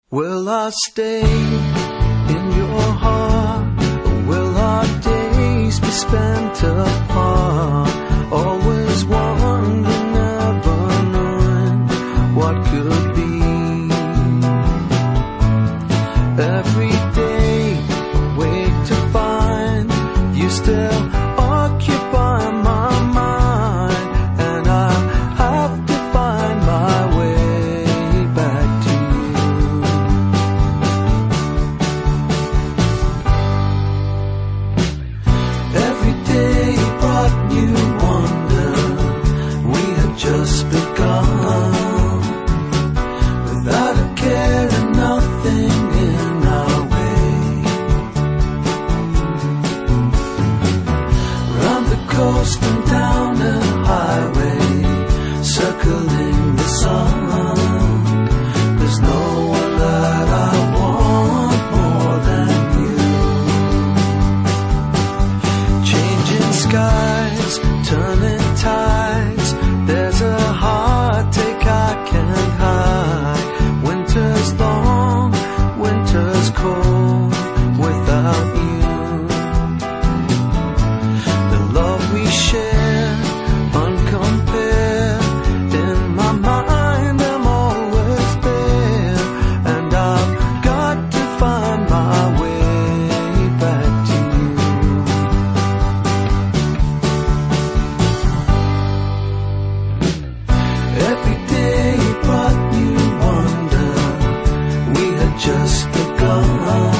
Will I stay in your heart, or will our days be spent apart? Always wondering, never knowing what could be. Every day I wait to find you still occupy my mind, and I have to find my way back to you. Every day brought new wonder. We had just begun, without a care and nothing in our way. Round the coast and down the highway, circling the sun. There's no one that I want more than you. Changing skies, turning tides. There's a heartache I can't hide. Winter's long, winter's cold without you. The love we share, uncompared. In my mind I'm always there, and I've got to find my way back to you. Every day brought new wonder. We had just begun.